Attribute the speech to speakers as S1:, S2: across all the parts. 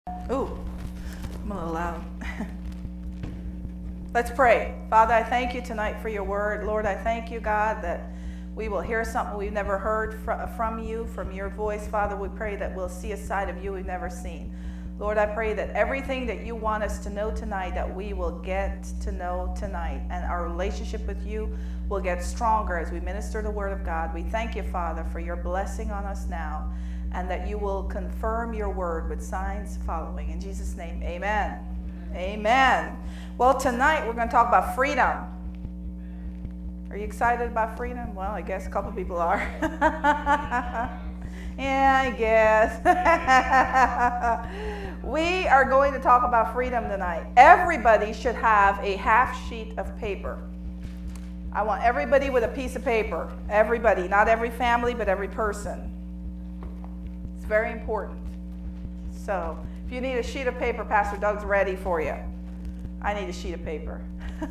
S1: Ooh, I'm a little loud. Let's pray. Father, I thank you tonight for your word. Lord, I thank you, God, that we will hear something we've never heard from you, from your voice. Father, we pray that we'll see a side of you we've never seen. Lord, I pray that everything that you want us to know tonight, that we will get to know tonight. And our relationship with you will get stronger as we minister the word of God. We thank you, Father, for your blessing on us now, and that you will confirm your word with signs following. In Jesus' name, amen. Amen. Well, tonight we're going to talk about freedom. Are you excited about freedom? Well, I guess a couple people are. Yeah, I guess. We are going to talk about freedom tonight. Everybody should have a half sheet of paper. I want everybody with a piece of paper. Everybody, not every family, but every person. It's very important. So, if you need a sheet of paper, Pastor Doug's ready for you. I need a sheet of paper.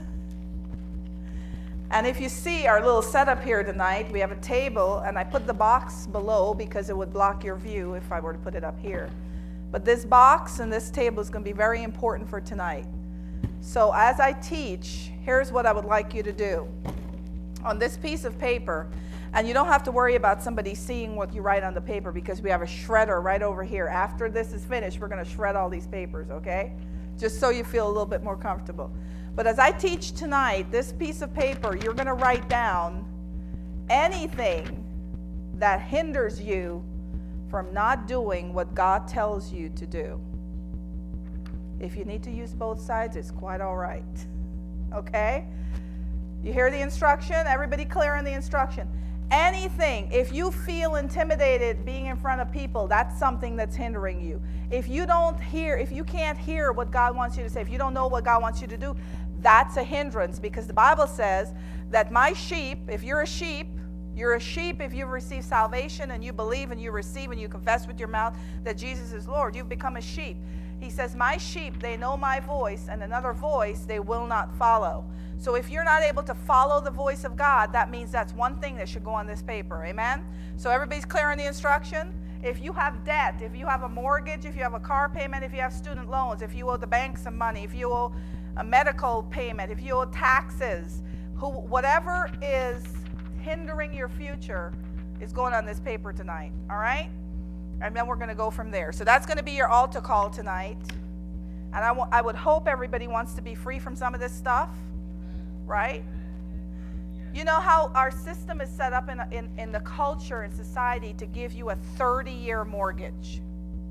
S1: And if you see our little setup here tonight, we have a table, and I put the box below because it would block your view if I were to put it up here. But this box and this table is going to be very important for tonight. So as I teach, here's what I would like you to do. On this piece of paper, and you don't have to worry about somebody seeing what you write on the paper because we have a shredder right over here. After this is finished, we're going to shred all these papers, okay? Just so you feel a little bit more comfortable. But as I teach tonight, this piece of paper, you're going to write down anything that hinders you from not doing what God tells you to do. If you need to use both sides, it's quite all right. Okay? You hear the instruction? Everybody clear on the instruction? Anything, if you feel intimidated being in front of people, that's something that's hindering you. If you can't hear what God wants you to say, if you don't know what God wants you to do, that's a hindrance, because the Bible says that my sheep, if you're a sheep if you've received salvation and you believe and you receive and you confess with your mouth that Jesus is Lord, you've become a sheep. He says, my sheep, they know my voice, and another voice they will not follow. So if you're not able to follow the voice of God, that means that's one thing that should go on this paper. Amen? So everybody's clear on the instruction? If you have debt, if you have a mortgage, if you have a car payment, if you have student loans, if you owe the bank some money, if you owe a medical payment, if you owe taxes, whatever is hindering your future is going on this paper tonight. All right? And then we're going to go from there. So that's going to be your altar call tonight. And I would hope everybody wants to be free from some of this stuff. Right? You know how our system is set up in the culture and society to give you a 30-year mortgage.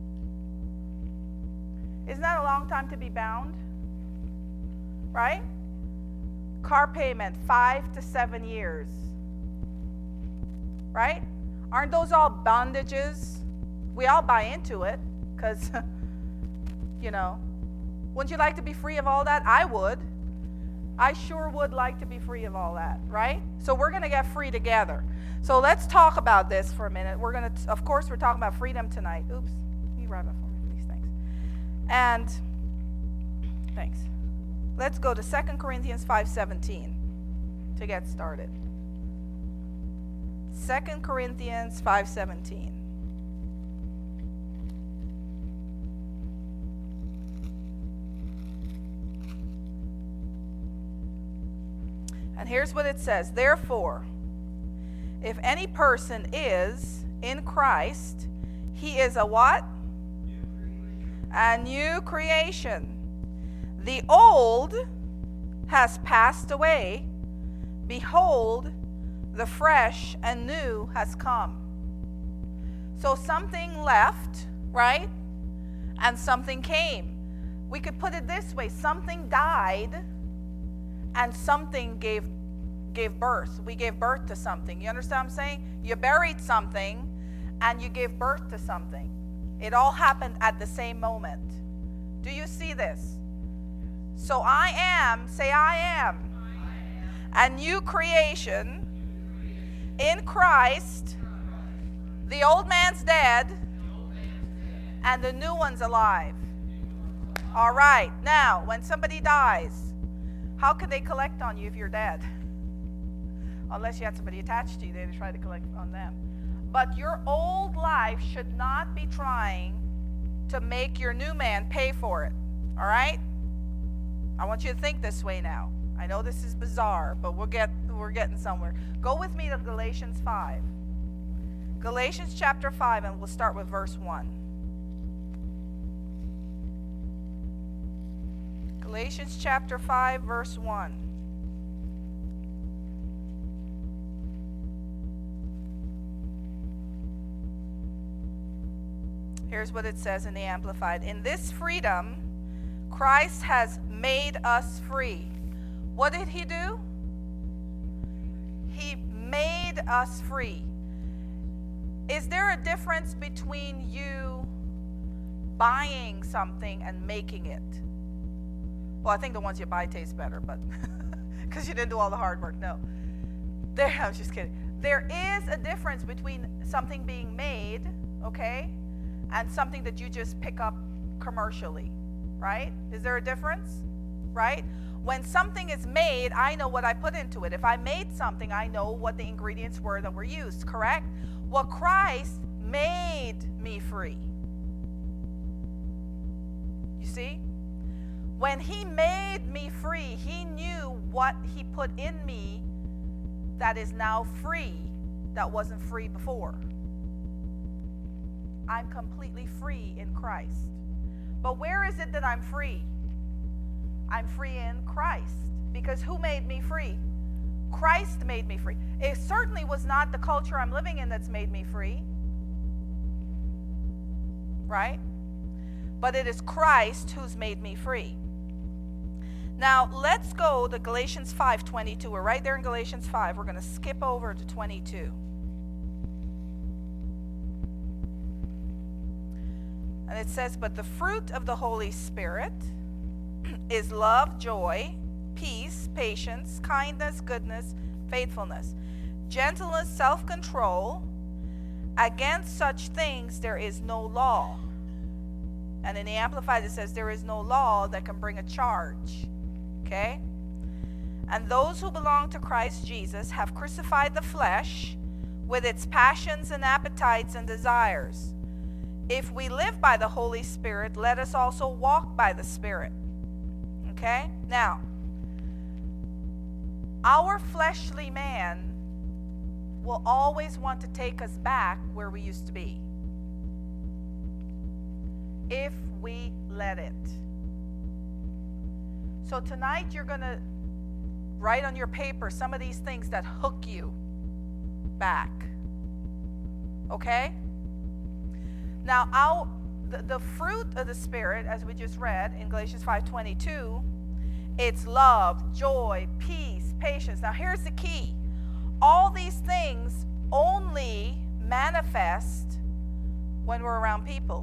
S1: Isn't that a long time to be bound? Right? Car payment, 5 to 7 years. Right? Aren't those all bondages? We all buy into it because, wouldn't you like to be free of all that? I would. I sure would like to be free of all that, right? So we're going to get free together. So let's talk about this for a minute. Of course, we're talking about freedom tonight. Oops, can you write it for me, please? Thanks. And thanks. Let's go to 2 Corinthians 5:17 to get started. 2 Corinthians 5:17. And here's what it says. Therefore, if any person is in Christ, he is a what? A new creation. The old has passed away. Behold, the fresh and new has come. So something left, right? And something came. We could put it this way. Something died and something gave birth. We gave birth to something. You understand what I'm saying? You buried something and you gave birth to something. It all happened at the same moment. Do you see this? So I am, say I am, a new creation in Christ. The old man's dead and the new one's alive. All right. Now, when somebody dies, how can they collect on you if you're dead? Unless you had somebody attached to you, they'd try to collect on them. But your old life should not be trying to make your new man pay for it. All right? I want you to think this way now. I know this is bizarre, but we're getting somewhere. Go with me to Galatians 5. Galatians chapter 5, and we'll start with verse 1. Galatians chapter 5, verse 1. Here's what it says in the Amplified. In this freedom, Christ has made us free. What did he do? He made us free. Is there a difference between you buying something and making it? Well, I think the ones you buy taste better, but because you didn't do all the hard work. No. I'm just kidding. There is a difference between something being made, okay, and something that you just pick up commercially, right? Is there a difference? Right? When something is made, I know what I put into it. If I made something, I know what the ingredients were that were used, correct? Well, Christ made me free. You see? When he made me free, he knew what he put in me that is now free, that wasn't free before. I'm completely free in Christ. But where is it that I'm free? I'm free in Christ. Because who made me free? Christ made me free. It certainly was not the culture I'm living in that's made me free. Right? But it is Christ who's made me free. Now, let's go to Galatians 5:22. We're right there in Galatians 5. We're going to skip over to 22. And it says, but the fruit of the Holy Spirit is love, joy, peace, patience, kindness, goodness, faithfulness, gentleness, self-control. Against such things there is no law. And in the Amplified it says there is no law that can bring a charge. Okay? And those who belong to Christ Jesus have crucified the flesh with its passions and appetites and desires. If we live by the Holy Spirit, let us also walk by the Spirit. Okay? Now, our fleshly man will always want to take us back where we used to be, if we let it. So tonight you're going to write on your paper some of these things that hook you back. Okay? Now, the fruit of the Spirit, as we just read in Galatians 5:22, it's love, joy, peace, patience. Now, here's the key. All these things only manifest when we're around people.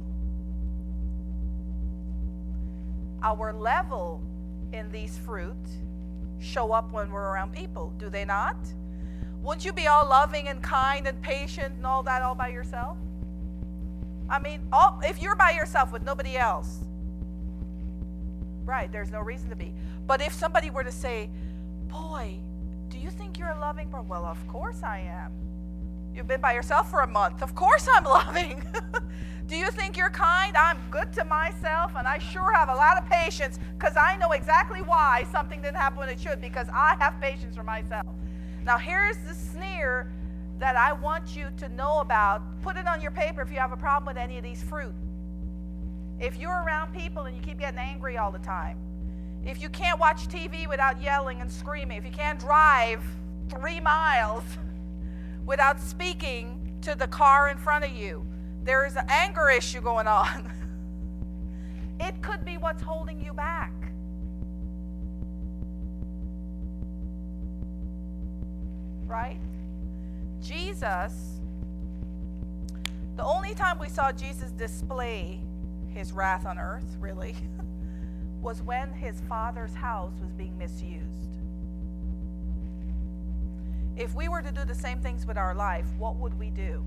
S1: Our level in these fruit show up when we're around people, do they not? Wouldn't you be all loving and kind and patient and all that all by yourself? I mean, if you're by yourself with nobody else, right, there's no reason to be. But if somebody were to say, boy, do you think you're a loving person? Well, of course I am. You've been by yourself for a month. Of course I'm loving. Do you think you're kind? I'm good to myself, and I sure have a lot of patience because I know exactly why something didn't happen when it should, because I have patience for myself. Now, here's the sneer that I want you to know about. Put it on your paper if you have a problem with any of these fruit. If you're around people and you keep getting angry all the time, if you can't watch TV without yelling and screaming, if you can't drive 3 miles without speaking to the car in front of you, there is an anger issue going on. It could be what's holding you back. Right? Jesus, the only time we saw Jesus display his wrath on earth, really, was when his Father's house was being misused. If we were to do the same things with our life, what would we do?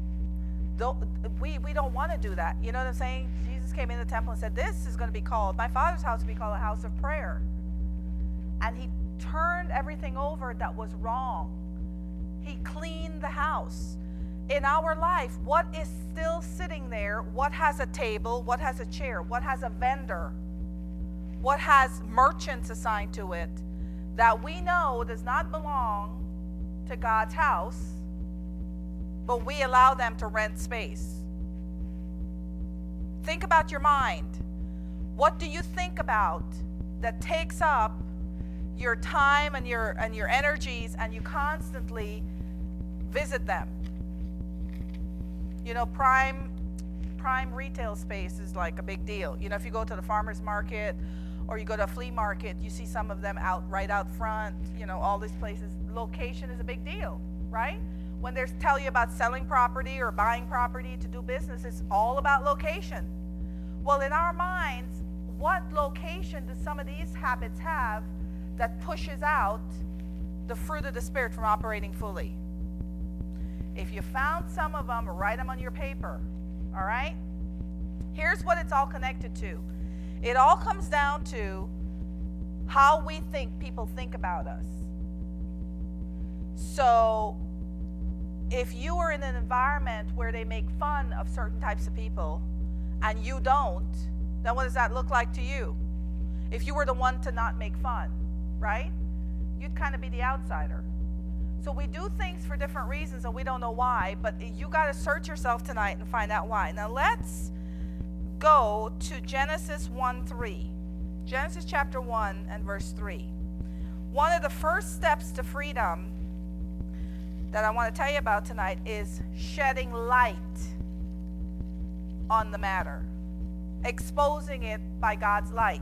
S1: We don't want to do that. You know what I'm saying? Jesus came in the temple and said, this is going to be called, my Father's house will be called a house of prayer. And he turned everything over that was wrong. He cleaned the house. in our life, what is still sitting there? What has a table? What has a chair? What has a vendor? What has merchants assigned to it that we know does not belong to God's house, but we allow them to rent space? Think about your mind. What do you think about that takes up your time and your energies, and you constantly visit them? You know, prime retail space is like a big deal. You know, if you go to the farmer's market or you go to a flea market, you see some of them right out front. You know, all these places. Location is a big deal, right? When they tell you about selling property or buying property to do business, it's all about location. Well, in our minds, what location do some of these habits have that pushes out the fruit of the Spirit from operating fully? If you found some of them, write them on your paper, all right? Here's what it's all connected to. It all comes down to how we think people think about us. So if you are in an environment where they make fun of certain types of people and you don't, then what does that look like to you? If you were the one to not make fun, right? You'd kind of be the outsider. So we do things for different reasons and we don't know why, but you got to search yourself tonight and find out why. Now let's go to Genesis 1:3. Genesis chapter 1 and verse 3. One of the first steps to freedom that I want to tell you about tonight is shedding light on the matter, exposing it by God's light.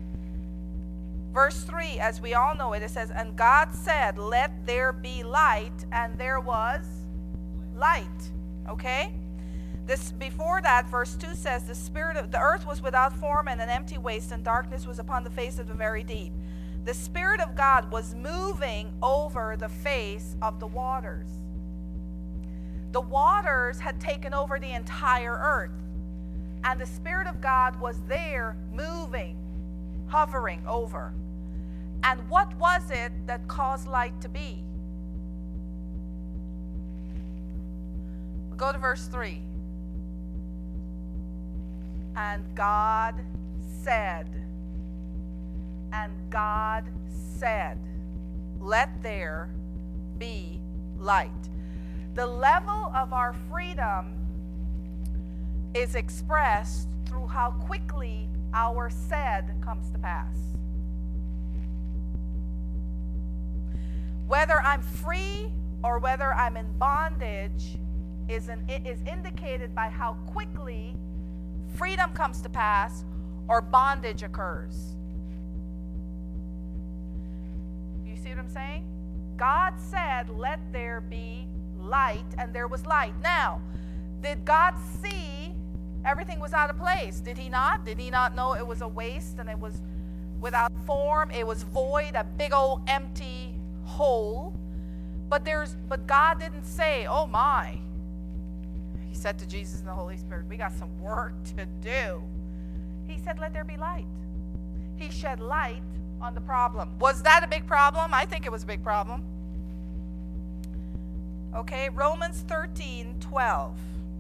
S1: Verse 3, as we all know it, it says, and God said, let there be light, and there was light. Okay? This before that, verse 2 says, the earth was without form and an empty waste, and darkness was upon the face of the very deep. The Spirit of God was moving over the face of the waters. The waters had taken over the entire earth, and the Spirit of God was there moving, hovering over. And what was it that caused light to be? Go to verse 3. And God said, let there be light. The level of our freedom is expressed through how quickly our said comes to pass. Whether I'm free or whether I'm in bondage is indicated by how quickly freedom comes to pass or bondage occurs. You see what I'm saying? God said, let there be light, and there was light. Now, did God see everything was out of place? Did he not? Did he not know it was a waste and it was without form? It was void, a big old empty hole. But God didn't say, oh my. He said to Jesus and the Holy Spirit, we got some work to do. He said, let there be light. He shed light on the problem. Was that a big problem? I think it was a big problem. Okay, Romans 13:12.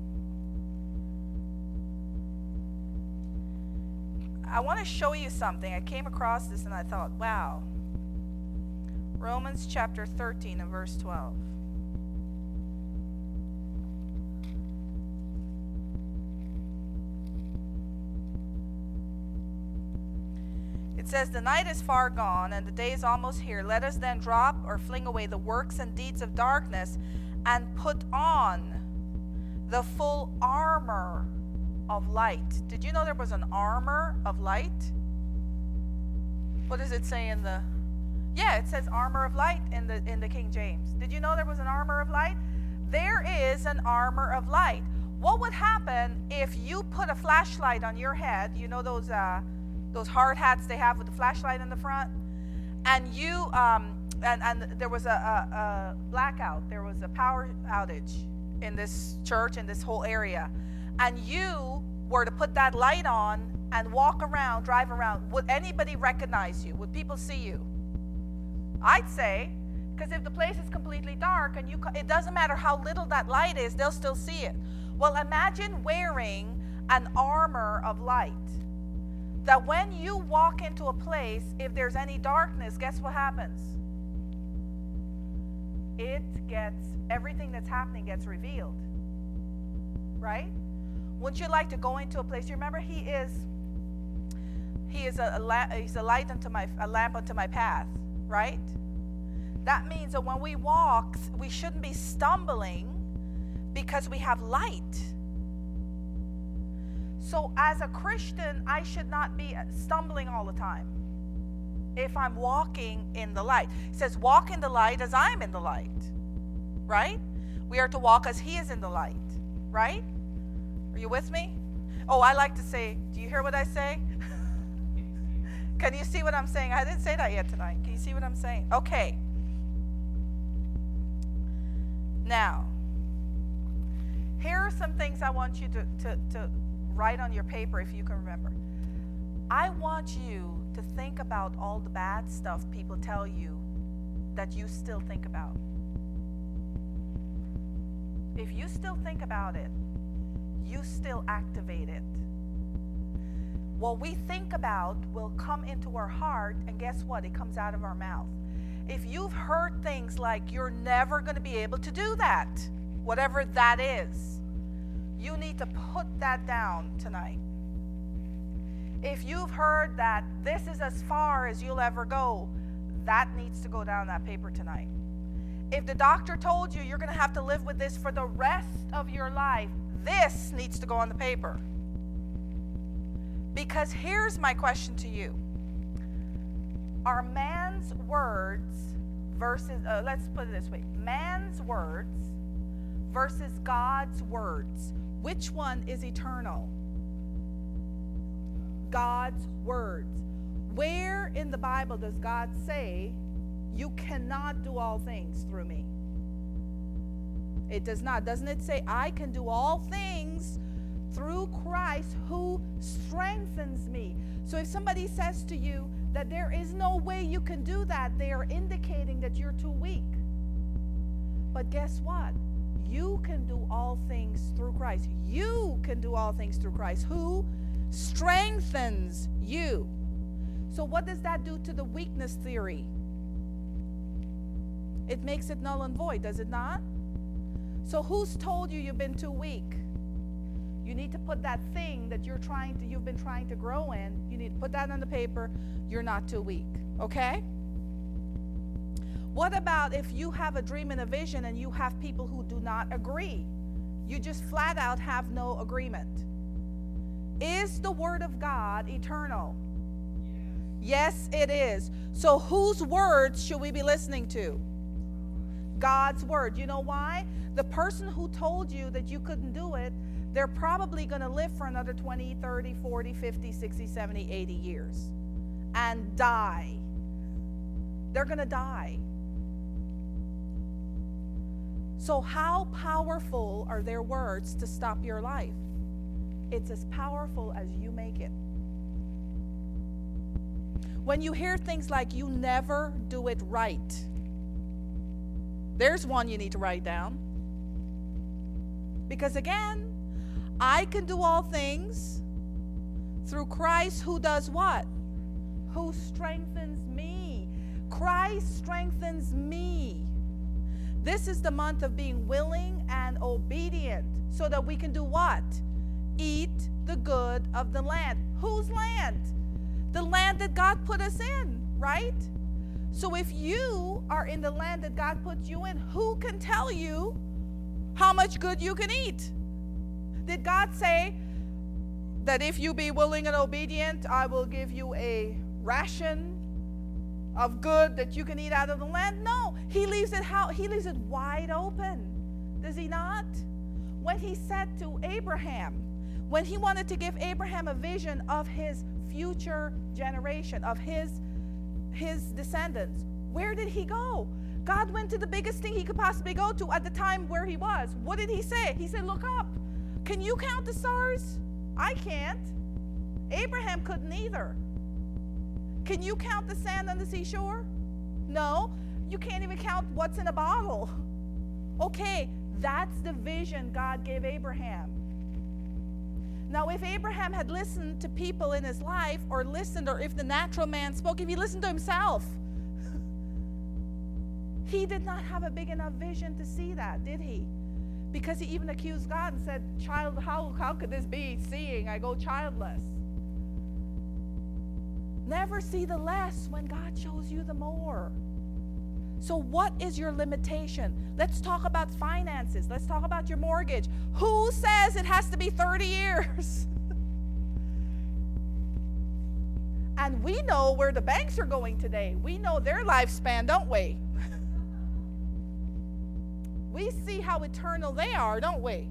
S1: I want to show you something. I came across this and I thought, wow. Romans chapter 13 and verse 12. It says, the night is far gone and the day is almost here. Let us then drop or fling away the works and deeds of darkness and put on the full armor of light. Did you know there was an armor of light? What does it say in the... Yeah, it says armor of light in the King James. Did you know there was an armor of light? There is an armor of light. What would happen if you put a flashlight on your head? You know those hard hats they have with the flashlight in the front? And you and there was a blackout. There was a power outage in this church, in this whole area. And you were to put that light on and walk around, drive around. Would anybody recognize you? Would people see you? I'd say, Because if the place is completely dark and it doesn't matter how little that light is, they'll still see it. Well, imagine wearing an armor of light. That when you walk into a place, if there's any darkness, guess what happens? Everything that's happening gets revealed. Right? Wouldn't you like to go into a place? You remember he is a light unto a lamp unto my path, right? That means that when we walk, we shouldn't be stumbling because we have light. So as a Christian, I should not be stumbling all the time if I'm walking in the light. It says, walk in the light as I'm in the light, right? We are to walk as he is in the light, right? Are you with me? Oh, I like to say, do you hear what I say? Can you see what I'm saying? I didn't say that yet tonight. Can you see what I'm saying? Okay. Now, here are some things I want you to write on your paper if you can remember. I want you to think about all the bad stuff people tell you that you still think about. If you still think about it, you still activate it. What we think about will come into our heart, and guess what? It comes out of our mouth. If you've heard things like you're never going to be able to do that, whatever that is, you need to put that down tonight. If you've heard that this is as far as you'll ever go, that needs to go down that paper tonight. If the doctor told you you're going to have to live with this for the rest of your life, this needs to go on the paper. Because here's my question to you. Are man's words versus, let's put it this way, man's words versus God's words, which one is eternal? God's words. Where in the Bible does God say, you cannot do all things through me? It does not. Doesn't it say, I can do all things through Christ who strengthens me? So if somebody says to you that there is no way you can do that, they are indicating that you're too weak. But guess what? You can do all things through Christ. You can do all things through Christ who strengthens you. So what does that do to the weakness theory? It makes it null and void, does it not? So who's told you you've been too weak? You need to put that thing that you've been trying to grow in, you need to put that on the paper. You're not too weak, okay? What about if you have a dream and a vision and you have people who do not agree? You just flat out have no agreement. Is the word of God eternal? Yes, it is. So whose words should we be listening to? God's word. You know why? The person who told you that you couldn't do it, they're probably going to live for another 20, 30, 40, 50, 60, 70, 80 years and die. They're going to die. So how powerful are their words to stop your life? It's as powerful as you make it. When you hear things like, you never do it right, there's one you need to write down. Because again, I can do all things through Christ who does what? Who strengthens me. Christ strengthens me. This is the month of being willing and obedient so that we can do what? Eat the good of the land. Whose land? The land that God put us in, right? So if you are in the land that God put you in, who can tell you how much good you can eat? Did God say that if you be willing and obedient, I will give you a ration of good that you can eat out of the land? No, he leaves it wide open. Does he not? When he said to Abraham, when he wanted to give Abraham a vision of his future generation, of his descendants, where did he go? God went to the biggest thing he could possibly go to at the time where he was. What did he say? He said, look up. Can you count the stars? I can't. Abraham couldn't either. Can you count the sand on the seashore? No. You can't even count what's in a bottle. Okay, that's the vision God gave Abraham. Now, if Abraham had listened to people in his life, or if the natural man spoke, if he listened to himself, he did not have a big enough vision to see that, did he? Because he even accused God and said, "Child, how could this be, seeing I go childless?" Never see the less when God shows you the more. So what is your limitation? Let's talk about finances. Let's talk about your mortgage. Who says it has to be 30 years? And we know where the banks are going today. We know their lifespan, don't we? We see how eternal they are, don't we?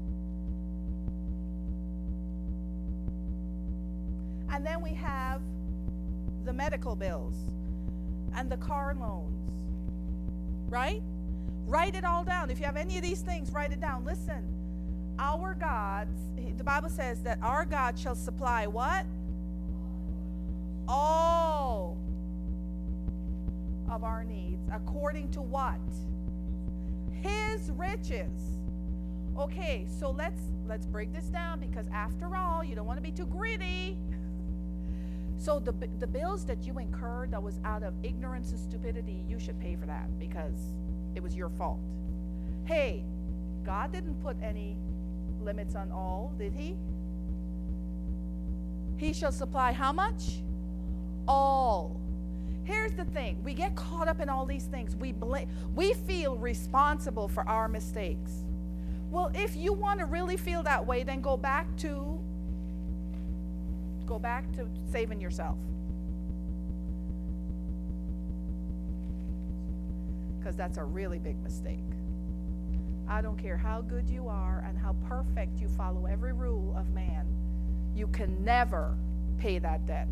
S1: And then we have the medical bills and the car loans, right? Write it all down. If you have any of these things, write it down. Listen, our God, the Bible says that our God shall supply what? All of our needs according to what? His riches. Okay, so let's break this down, because after all, you don't want to be too greedy. So the bills that you incurred that was out of ignorance and stupidity, you should pay for that because it was your fault. Hey, God didn't put any limits on all, did he? He shall supply how much? All. Here's the thing. We get caught up in all these things. We feel responsible for our mistakes. Well, if you want to really feel that way, then go back to saving yourself. Because that's a really big mistake. I don't care how good you are and how perfect you follow every rule of man, you can never pay that debt.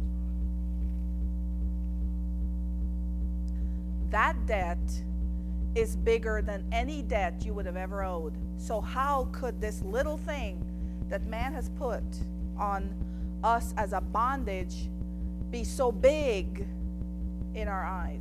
S1: That debt is bigger than any debt you would have ever owed. So how could this little thing that man has put on us as a bondage be so big in our eyes?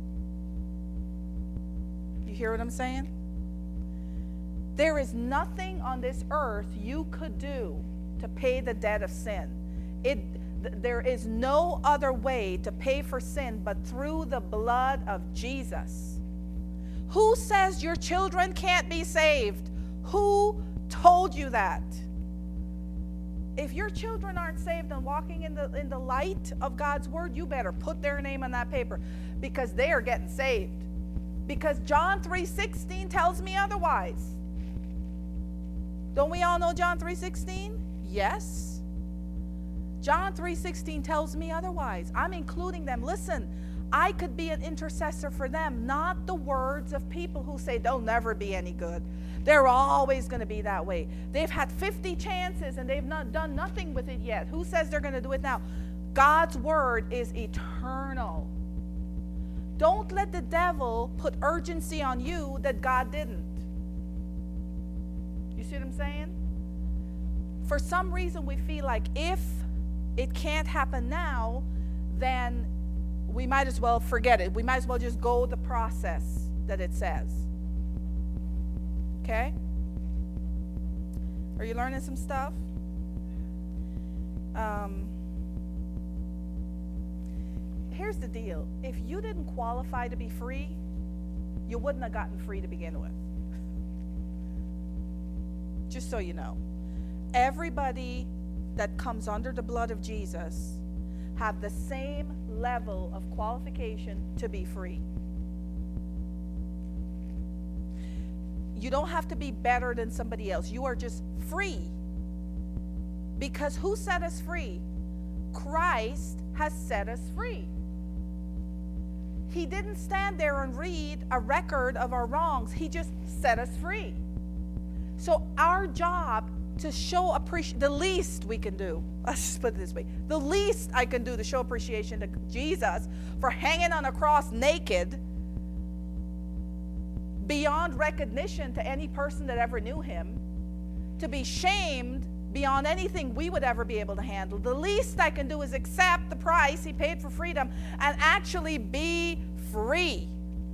S1: You hear what I'm saying? There is nothing on this earth you could do to pay the debt of sin. There is no other way to pay for sin but through the blood of Jesus. Who says your children can't be saved? Who told you that? If your children aren't saved and walking in the light of God's word, you better put their name on that paper, because they are getting saved. Because John 3:16 tells me otherwise. Don't we all know John 3:16? Yes. John 3:16 tells me otherwise. I'm including them. Listen, I could be an intercessor for them, not the words of people who say they'll never be any good. They're always going to be that way. They've had 50 chances and they've not done nothing with it yet. Who says they're going to do it now? God's word is eternal. Don't let the devil put urgency on you that God didn't. You see what I'm saying? For some reason we feel like if it can't happen now, then we might as well forget it. We might as well just go the process that it says. Okay? Are you learning some stuff? Here's the deal. If you didn't qualify to be free, you wouldn't have gotten free to begin with. Just so you know. Everybody that comes under the blood of Jesus have the same level of qualification to be free. You don't have to be better than somebody else. You are just free. Because who set us free? Christ has set us free. He didn't stand there and read a record of our wrongs. He just set us free. So our job to show appreciation, the least we can do, let's just put it this way, the least I can do to show appreciation to Jesus for hanging on a cross naked, beyond recognition to any person that ever knew him, to be shamed beyond anything we would ever be able to handle. The least I can do is accept the price he paid for freedom and actually be free.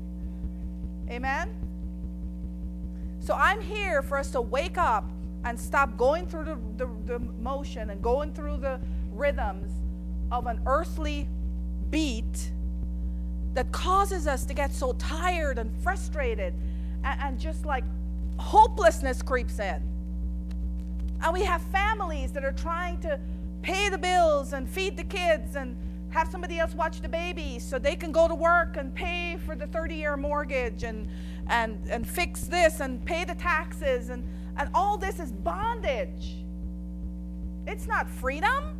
S1: Amen? So I'm here for us to wake up and stop going through the motion and going through the rhythms of an earthly beat that causes us to get so tired and frustrated, and just like hopelessness creeps in. And we have families that are trying to pay the bills and feed the kids and have somebody else watch the babies so they can go to work and pay for the 30-year mortgage and fix this and pay the taxes, and all this is bondage. It's not freedom.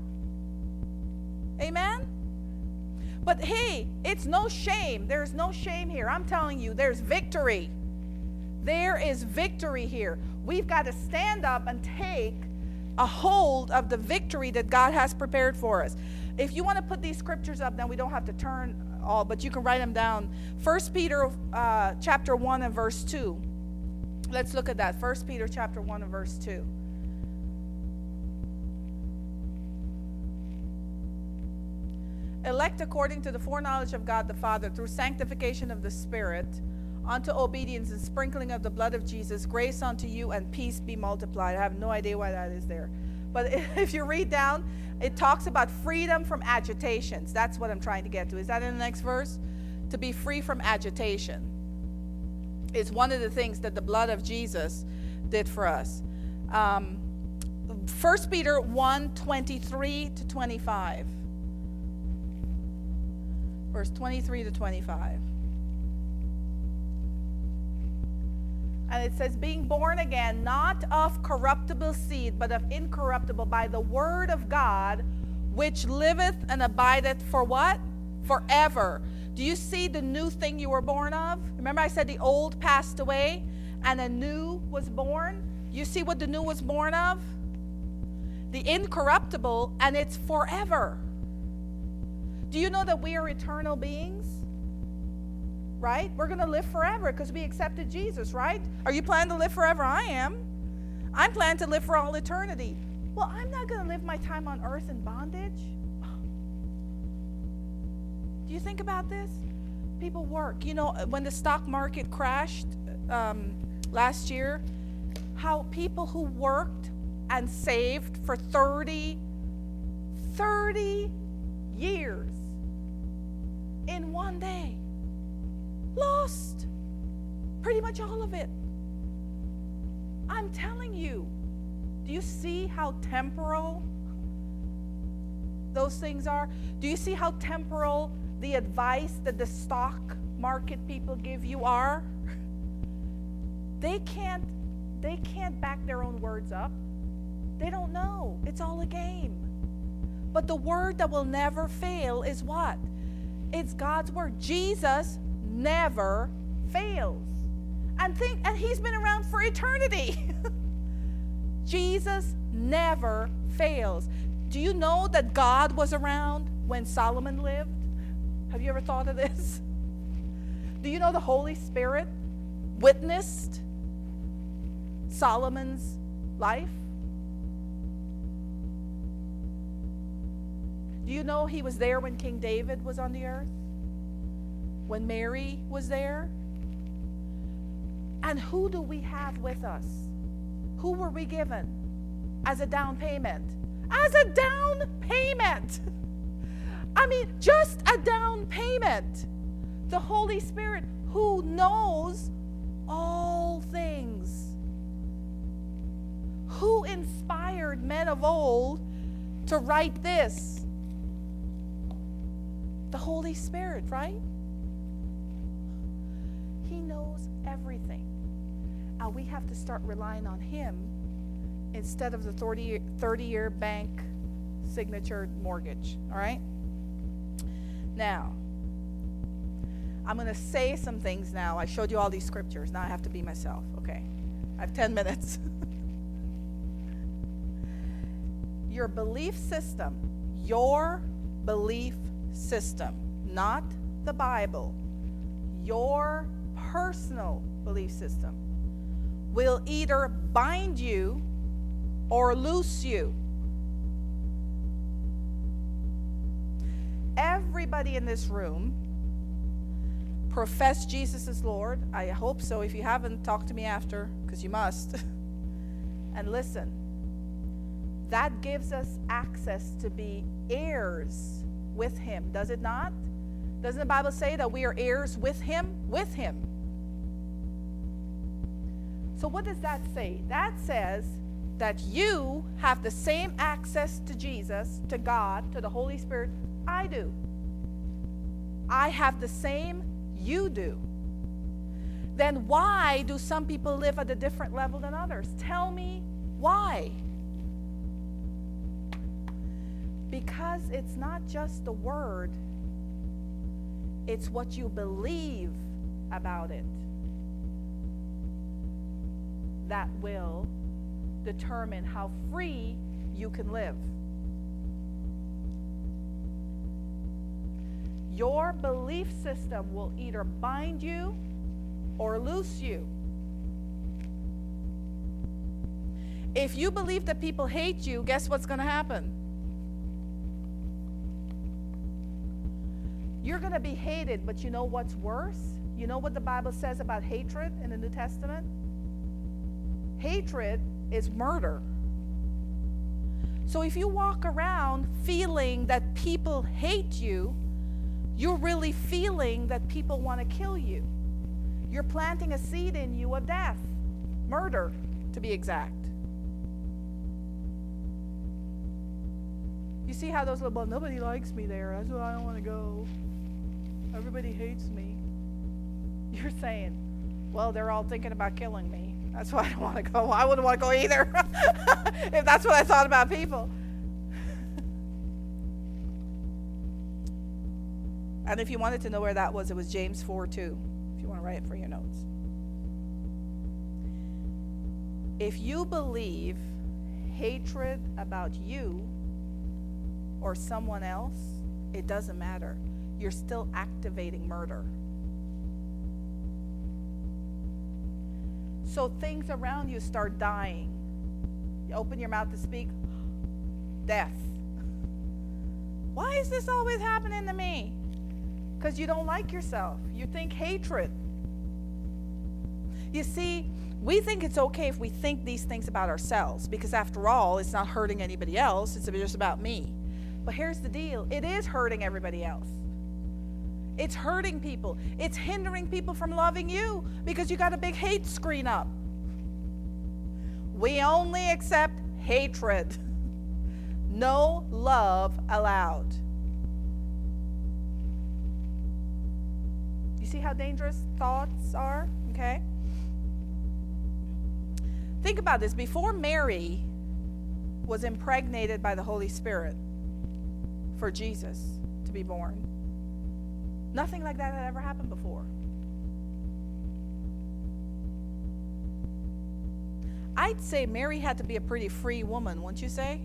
S1: Amen? But hey, it's no shame. There's no shame here. I'm telling you, there's victory. There is victory here. We've got to stand up and take a hold of the victory that God has prepared for us. If you want to put these scriptures up, then we don't have to turn all, but you can write them down. 1 Peter chapter 1 and verse 2. Let's look at that. 1 Peter chapter 1 and verse 2. Elect according to the foreknowledge of God the Father, through sanctification of the Spirit, unto obedience and sprinkling of the blood of Jesus, grace unto you and peace be multiplied. I have no idea why that is there. But if you read down, it talks about freedom from agitations. That's what I'm trying to get to. Is that in the next verse? To be free from agitation is one of the things that the blood of Jesus did for us. 1 Peter 1:23 to 25. Verse 23 to 25. And it says, being born again, not of corruptible seed, but of incorruptible, by the word of God, which liveth and abideth for what? Forever. Do you see the new thing you were born of? Remember I said the old passed away and a new was born? You see what the new was born of? The incorruptible, and it's forever. Do you know that we are eternal beings? Right? We're going to live forever because we accepted Jesus, right? Are you planning to live forever? I am. I'm planning to live for all eternity. Well, I'm not going to live my time on earth in bondage. Do you think about this? People work. You know, when the stock market crashed last year, how people who worked and saved for 30 years in one day lost pretty much all of it. I'm telling you. Do you see how temporal those things are? Do you see how temporal the advice that the stock market people give you are? They can't back their own words up. They don't know. It's all a game. But the word that will never fail is what? It's God's word. Jesus never fails. And he's been around for eternity. Jesus never fails. Do you know that God was around when Solomon lived? Have you ever thought of this? Do you know the Holy Spirit witnessed Solomon's life? Do you know he was there when King David was on the earth? When Mary was there? And who do we have with us? Who were we given as a down payment? As a down payment. I mean, just a down payment. The Holy Spirit, who knows all things. Who inspired men of old to write this? The Holy Spirit, right? He knows everything. And we have to start relying on him instead of the 30-year bank signature mortgage, all right? Now, I'm going to say some things now. I showed you all these scriptures. Now I have to be myself, okay? I have 10 minutes. Your belief system, not the Bible, your personal belief system will either bind you or loose you. Everybody in this room profess Jesus as Lord. I hope so. If you haven't, talk to me after, because you must. And listen, that gives us access to be heirs with him, does it not? Doesn't the Bible say that we are heirs with him? With him. So what does that say? That says that you have the same access to Jesus, to God, to the Holy Spirit I do. I have the same you do. Then why do some people live at a different level than others? Tell me why. Because it's not just the word, it's what you believe about it that will determine how free you can live. Your belief system will either bind you or loose you. If you believe that people hate you, guess what's going to happen? You're going to be hated, but you know what's worse? You know what the Bible says about hatred in the New Testament? Hatred is murder. So if you walk around feeling that people hate you, you're really feeling that people want to kill you. You're planting a seed in you of death, murder, to be exact. You see how those little, well, nobody likes me there. That's why I don't want to go. Everybody hates me. You're saying, well, they're all thinking about killing me. That's why I don't want to go. I wouldn't want to go either if that's what I thought about people. And if you wanted to know where that was, it was James 4:2, if you want to write it for your notes. If you believe hatred about you or someone else, it doesn't matter. You're still activating murder. So things around you start dying. You open your mouth to speak, death. Why is this always happening to me? Because you don't like yourself. You think hatred. You see, we think it's okay if we think these things about ourselves, because after all, it's not hurting anybody else. It's just about me. But here's the deal. It is hurting everybody else. It's hurting people. It's hindering people from loving you because you got a big hate screen up. We only accept hatred. No love allowed. You see how dangerous thoughts are? Okay? Think about this. Before Mary was impregnated by the Holy Spirit for Jesus to be born, nothing like that had ever happened before. I'd say Mary had to be a pretty free woman, wouldn't you say?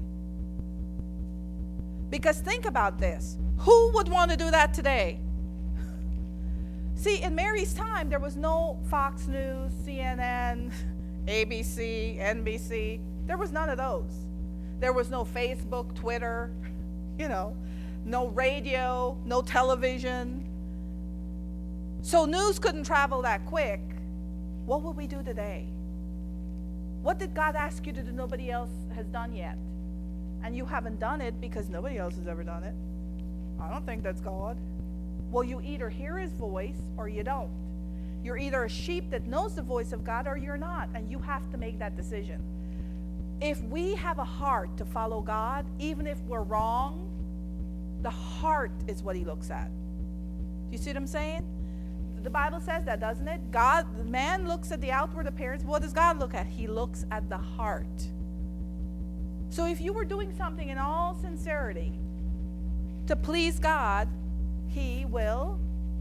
S1: Because think about this. Who would want to do that today? See, in Mary's time, there was no Fox News, CNN, ABC, NBC. There was none of those. There was no Facebook, Twitter, no radio, no television. So news couldn't travel that quick. What would we do today? What did God ask you to do nobody else has done yet? And you haven't done it because nobody else has ever done it. I don't think that's God. Well, you either hear his voice or you don't. You're either a sheep that knows the voice of God or you're not, and you have to make that decision. If we have a heart to follow God, even if we're wrong, the heart is what he looks at. Do you see what I'm saying? The Bible says that, doesn't it? Man looks at the outward appearance. What does God look at? He looks at the heart. So if you were doing something in all sincerity to please God, he will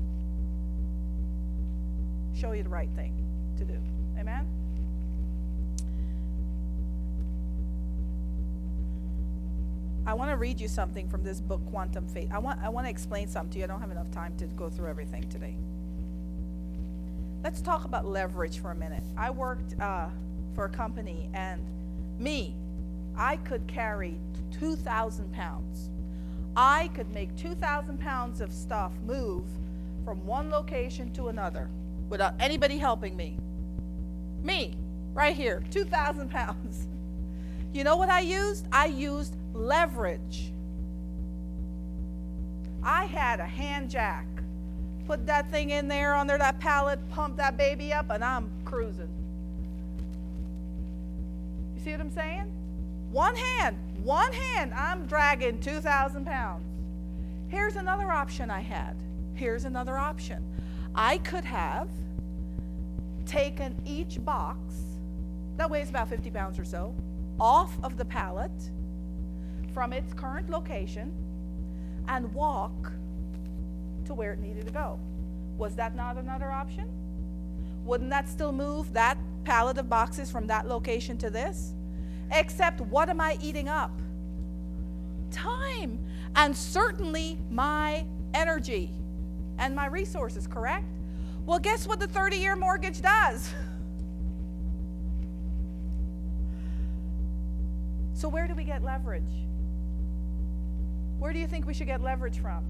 S1: show you the right thing to do. Amen? I want to read you something from this book, Quantum Faith. I want to explain something to you. I don't have enough time to go through everything today. Let's talk about leverage for a minute. I worked for a company, and I could carry 2,000 pounds. I could make 2,000 pounds of stuff move from one location to another without anybody helping me. Me, right here, 2,000 pounds. You know what I used? I used leverage. I had a hand jack. Put that thing in there under that pallet, pump that baby up, and I'm cruising. You see what I'm saying? One hand, I'm dragging 2,000 pounds. Here's another option I had. Here's another option. I could have taken each box, that weighs about 50 pounds or so, off of the pallet from its current location and walk to where it needed to go. Was that not another option? Wouldn't that still move that pallet of boxes from that location to this? Except, what am I eating up? Time, and certainly my energy and my resources, correct? Well, guess what the 30-year mortgage does? So where do we get leverage? Where do you think we should get leverage from?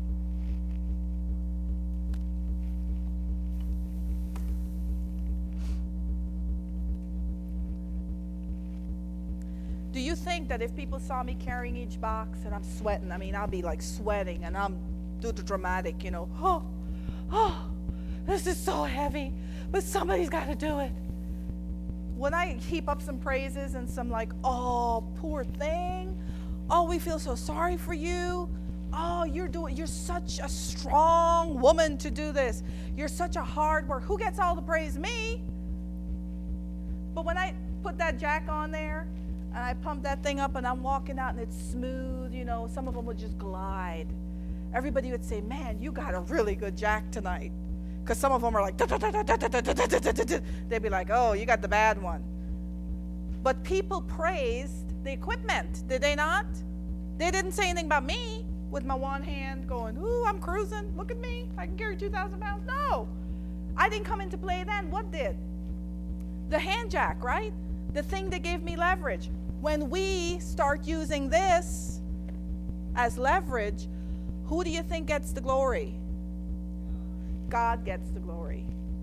S1: Do you think that if people saw me carrying each box and I'm sweating, I mean, I'll be like sweating and I'm do the dramatic, you know, oh, this is so heavy, but somebody's got to do it. When I heap up some praises and some like, oh, poor thing, oh, we feel so sorry for you, oh, you're such a strong woman to do this, you're such a hard worker, who gets all the praise? Me. But when I put that jack on there, and I pump that thing up and I'm walking out and it's smooth, you know, some of them would just glide. Everybody would say, man, you got a really good jack tonight. Because some of them are like, they'd be like, oh, you got the bad one. But people praised the equipment, did they not? They didn't say anything about me with my one hand going, ooh, I'm cruising, look at me, I can carry 2,000 pounds. No, I didn't come into play then. What did? The hand jack, right? The thing that gave me leverage. When we start using this as leverage, who do you think gets the glory? God gets the glory.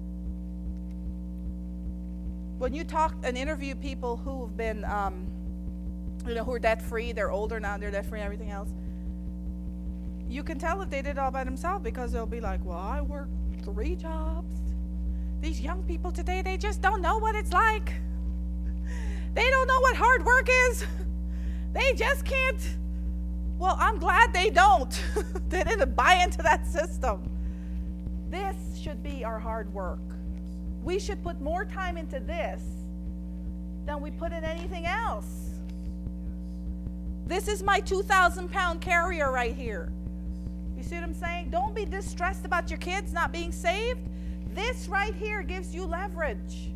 S1: When you talk and interview people who have been, who are debt-free, they're older now, they're debt-free and everything else, you can tell if they did it all by themselves because they'll be like, well, I work 3 jobs. These young people today, they just don't know what it's like. They don't know what hard work is. They just can't. Well, I'm glad they don't. They didn't buy into that system. This should be our hard work. We should put more time into this than we put in anything else. This is my 2,000-pound carrier right here. You see what I'm saying? Don't be distressed about your kids not being saved. This right here gives you leverage.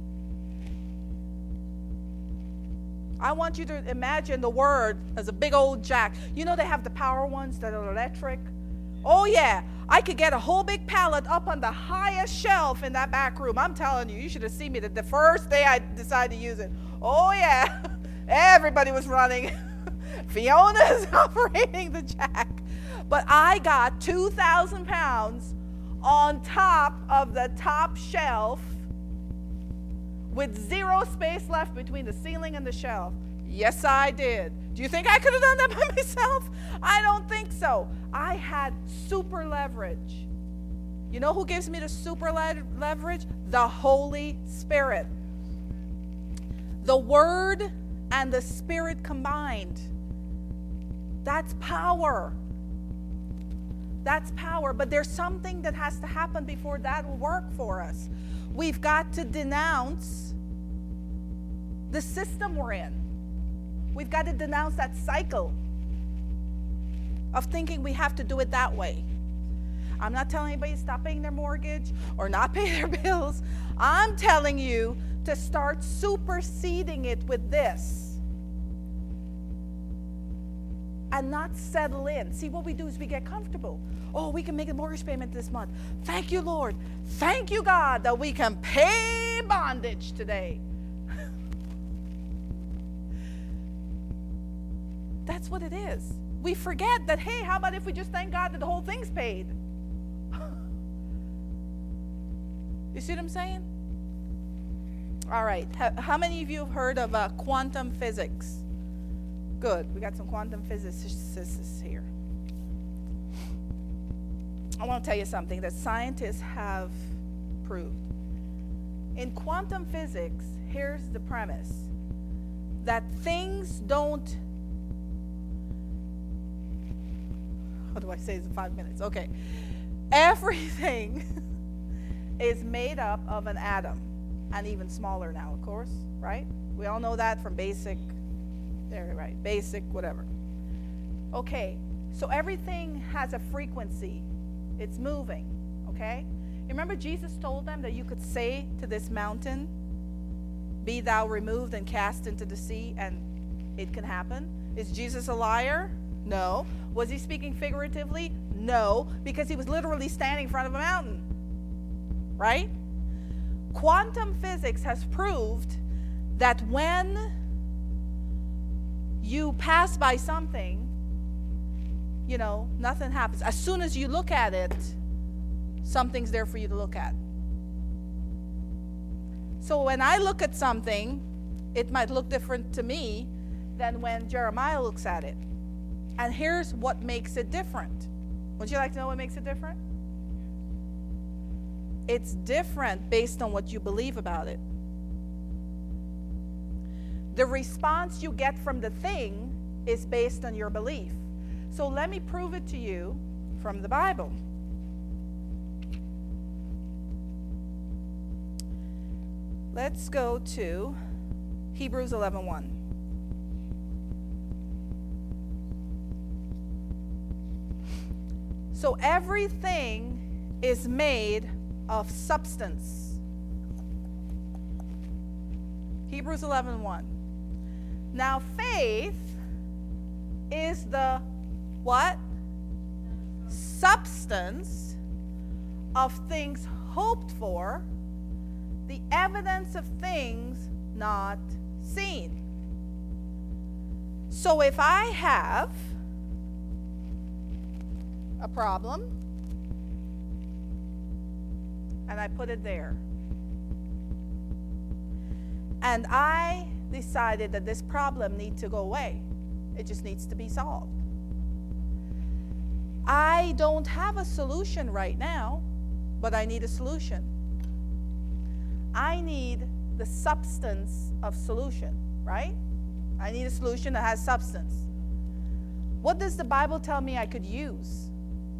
S1: I want you to imagine the word as a big old jack. You know they have the power ones that are electric? Oh yeah, I could get a whole big pallet up on the highest shelf in that back room. I'm telling you, you should have seen me the first day I decided to use it. Oh yeah, everybody was running. Fiona's operating the jack. But I got 2,000 pounds on top of the top shelf with 0 space left between the ceiling and the shelf. Yes, I did. Do you think I could have done that by myself? I don't think so. I had super leverage. You know who gives me the super leverage? The Holy Spirit. The Word and the Spirit combined. That's power. That's power. But there's something that has to happen before that will work for us. We've got to denounce the system we're in. We've got to denounce that cycle of thinking we have to do it that way. I'm not telling anybody to stop paying their mortgage or not pay their bills. I'm telling you to start superseding it with this and not settle in. See, what we do is we get comfortable. Oh, we can make a mortgage payment this month. Thank you, Lord. Thank you, God, that we can pay bondage today. That's what it is. We forget that, hey, how about if we just thank God that the whole thing's paid? You see what I'm saying? All right. How many of you have heard of quantum physics? Good. We got some quantum physicists here. I want to tell you something that scientists have proved. In quantum physics, here's the premise, that things don't, how do I say this in 5 minutes? Okay. Everything is made up of an atom, and even smaller now, of course, right? We all know that from basic, basic whatever. Okay, so everything has a frequency. It's moving, okay? You remember Jesus told them that you could say to this mountain, be thou removed and cast into the sea, and it can happen. Is Jesus a liar? No. Was he speaking figuratively? No, because he was literally standing in front of a mountain, right? Quantum physics has proved that when you pass by something, you know, nothing happens. As soon as you look at it, something's there for you to look at. So when I look at something, it might look different to me than when Jeremiah looks at it. And here's what makes it different. Would you like to know what makes it different? It's different based on what you believe about it. The response you get from the thing is based on your belief. So let me prove it to you from the Bible. Let's go to Hebrews 11:1. So everything is made of substance. Hebrews 11:1. Now faith is the what? Substance of things hoped for, the evidence of things not seen. So if I have a problem and I put it there, and I decided that this problem needs to go away, it just needs to be solved. I don't have a solution right now, but I need a solution. I need the substance of solution, right? I need a solution that has substance. What does the Bible tell me I could use?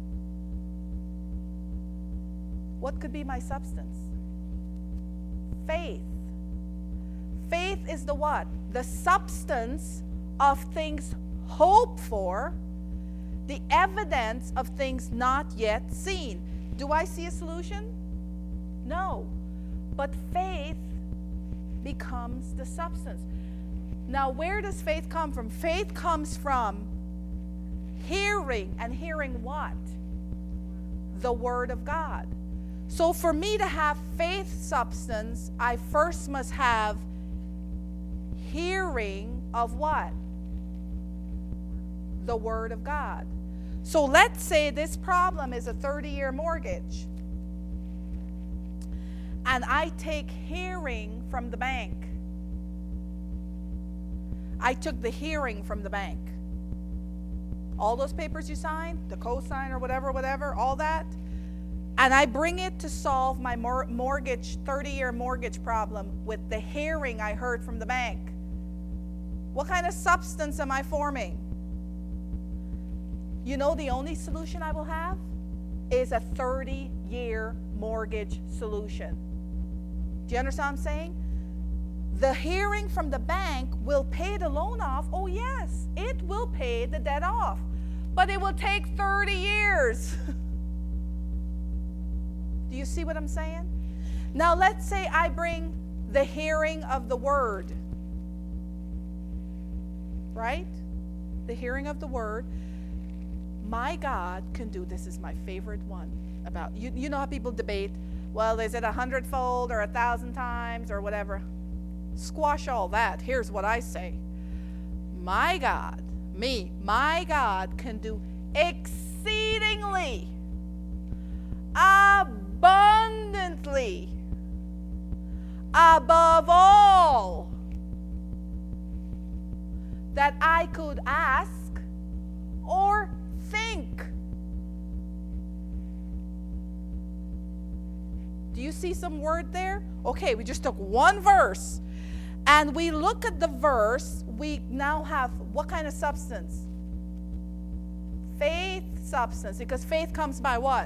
S1: What could be my substance? Faith. Faith is the what? The substance of things hoped for, the evidence of things not yet seen. Do I see a solution? No. But faith becomes the substance. Now, where does faith come from? Faith comes from hearing, and hearing what? The Word of God. So for me to have faith substance, I first must have hearing of what? The Word of God. So let's say this problem is a 30-year mortgage, and I take hearing from the bank. I took the hearing from the bank. All those papers you signed, the cosign or whatever, all that, and I bring it to solve my mortgage, 30-year mortgage problem with the hearing I heard from the bank. What kind of substance am I forming? You know, the only solution I will have is a 30-year mortgage solution. Do you understand what I'm saying? The hearing from the bank will pay the loan off. Oh, yes, it will pay the debt off. But it will take 30 years. Do you see what I'm saying? Now, let's say I bring the hearing of the Word. Right? The hearing of the Word. My God can do, this is my favorite one, about, you know how people debate, well, is it 100-fold or 1,000 times or whatever? Squash all that. Here's what I say. My God, my God can do exceedingly, abundantly, above all that I could ask or think. Do you see some word there? Okay, we just took one verse and we look at the verse. We now have what kind of substance? Faith substance, because faith comes by what?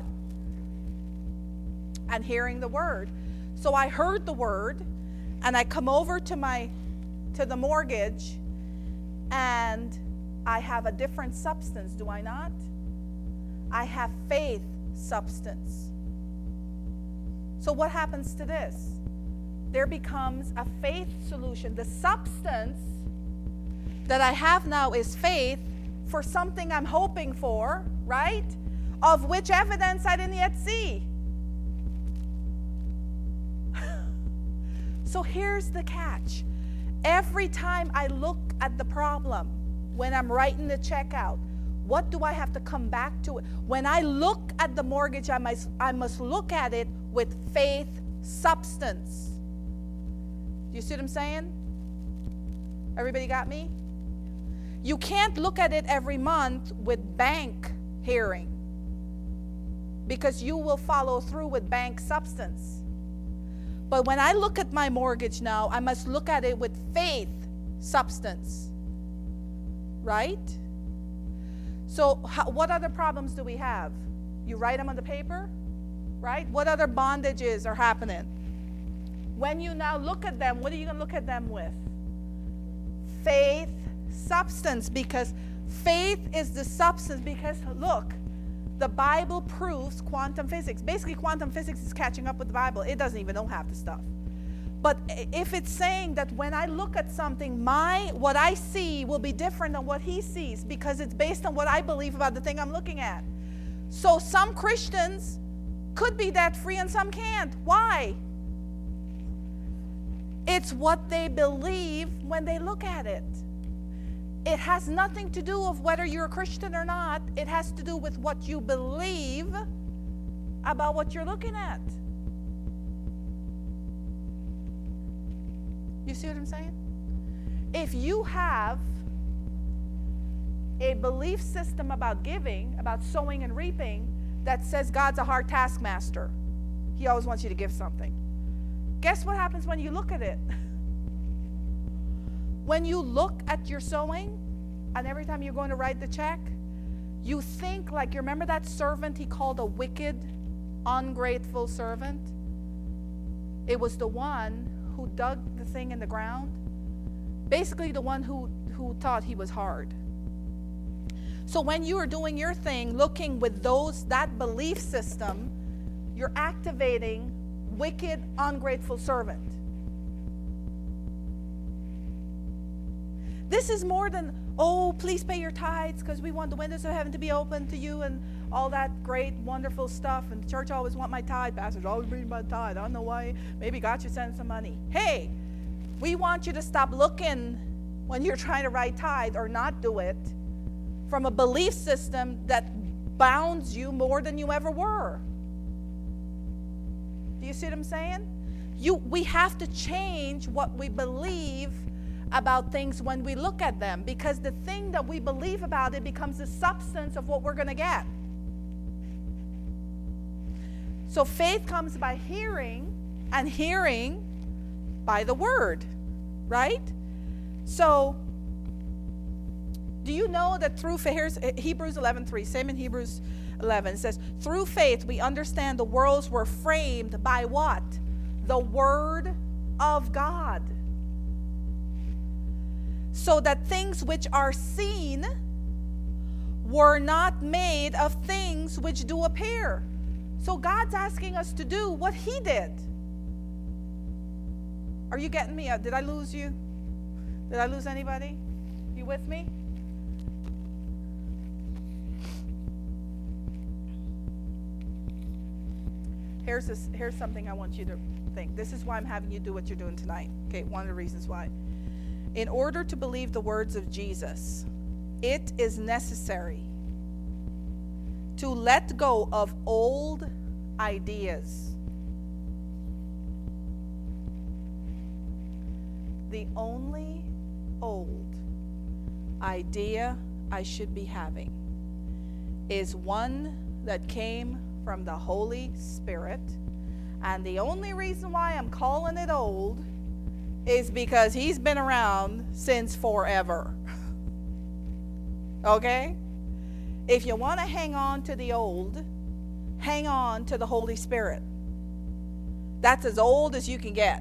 S1: And hearing the word. So I heard the word and I come over to the mortgage and I have a different substance, do I not? I have faith substance. So what happens to this? There becomes a faith solution. The substance that I have now is faith for something I'm hoping for, right? Of which evidence I didn't yet see. So here's the catch. Every time I look at the problem, when I'm writing the check out, what do I have to come back to? When I look at the mortgage, I must look at it with faith substance. Do you see what I'm saying? Everybody got me? You can't look at it every month with bank hearing, because you will follow through with bank substance. But when I look at my mortgage now, I must look at it with faith substance. Right? So what other problems do we have? You write them on the paper, right? What other bondages are happening? When you now look at them, what are you going to look at them with? Faith substance, because faith is the substance. Because look, the Bible proves quantum physics. Basically, quantum physics is catching up with the Bible. It doesn't even know half the stuff. But if it's saying that when I look at something, what I see will be different than what he sees, because it's based on what I believe about the thing I'm looking at. So some Christians could be debt free and some can't. Why? It's what they believe when they look at it. It has nothing to do with whether you're a Christian or not. It has to do with what you believe about what you're looking at. You see what I'm saying? If you have a belief system about giving, about sowing and reaping, that says God's a hard taskmaster, he always wants you to give something, guess what happens when you look at it? When you look at your sowing, and every time you're going to write the check, you think like, you remember that servant he called a wicked, ungrateful servant? It was the one who dug the thing in the ground. Basically the one who thought he was hard. So when you are doing your thing, looking with that belief system, you're activating wicked, ungrateful servant. This is more than, oh, please pay your tithes because we want the windows of heaven to be open to you and all that great, wonderful stuff. And the church always want my tithe. Pastors always bring my tithe. I don't know why. Maybe God should send some money. Hey, we want you to stop looking when you're trying to write tithe or not do it from a belief system that bounds you more than you ever were. Do you see what I'm saying? We have to change what we believe about things when we look at them, because the thing that we believe about it becomes the substance of what we're going to get. So faith comes by hearing, and hearing by the word, right? So do you know that through faith, here's Hebrews 11:3, same in Hebrews 11, it says, through faith we understand the worlds were framed by what? The word of God. So that things which are seen were not made of things which do appear. So God's asking us to do what he did. Are you getting me? Did I lose you? Did I lose anybody? You with me? Here's something I want you to think. This is why I'm having you do what you're doing tonight. Okay, one of the reasons why. In order to believe the words of Jesus, it is necessary to let go of old ideas. The only old idea I should be having is one that came from the Holy Spirit. And the only reason why I'm calling it old is because he's been around since forever. Okay? If you want to hang on to the old, hang on to the Holy Spirit. That's as old as you can get.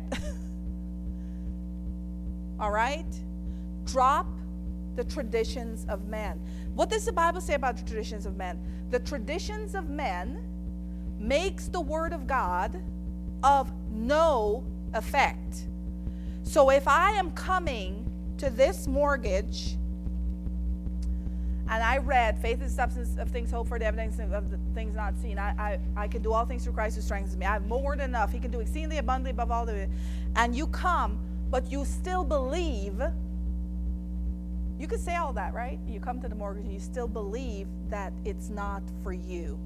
S1: All right? Drop the traditions of men. What does the Bible say about the traditions of men? The traditions of men makes the word of God of no effect. So if I am coming to this mortgage and I read faith is the substance of things hoped for, the evidence of the things not seen, I can do all things through Christ who strengthens me. I have more than enough. He can do exceedingly abundantly above all the, and you come, but you still believe. You could say all that, right? You come to the mortgage and you still believe that it's not for you.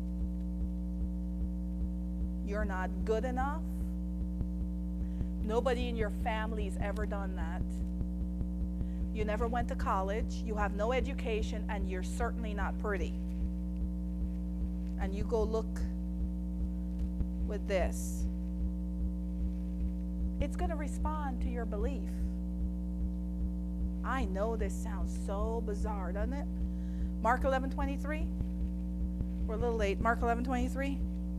S1: You're not good enough. Nobody in your family's ever done that. You never went to college. You have no education, and you're certainly not pretty. And you go look with this. It's going to respond to your belief. I know this sounds so bizarre, doesn't it? Mark 11:23. We're a little late. Mark 11:23.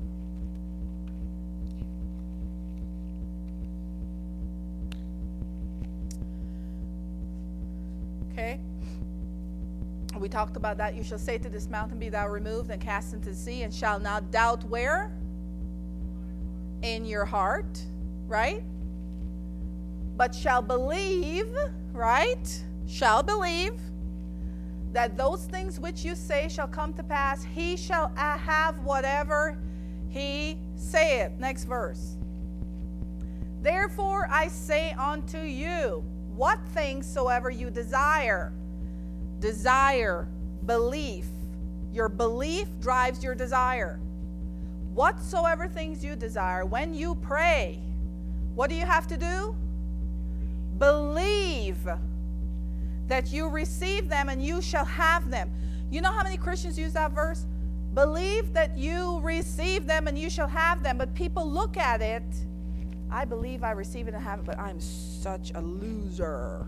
S1: Okay. We talked about that. You shall say to this mountain, be thou removed and cast into the sea, and shall not doubt where? In your heart, right? But shall believe, right? Shall believe that those things which you say shall come to pass. He shall have whatever he saith. Next verse. Therefore I say unto you, what things soever you desire. Desire, belief. Your belief drives your desire. Whatsoever things you desire, when you pray, what do you have to do? Believe that you receive them and you shall have them. You know how many Christians use that verse? Believe that you receive them and you shall have them. But people look at it, I believe I receive it and have it, but I'm such a loser.